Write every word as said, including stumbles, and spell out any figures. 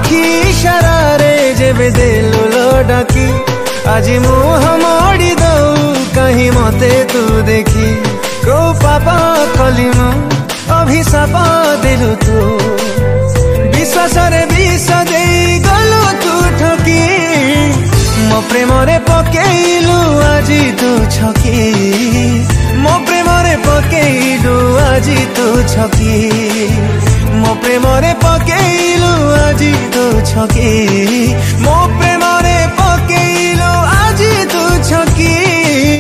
आखि इशारा रे जेबे देलु लो डाकी आज मुह मोड़ी दऊ कहीं मते तू देखी को पापा कली मु अभिशाप देलु तू विश्वास रे विष दे गलु तू ठकी मो प्रेम रे पकेइलु आजी तू छकी मो प्रेम रे पकेइलु आजी तू छकी मो प्रेम रे पकेइलु आजी तू छकी मो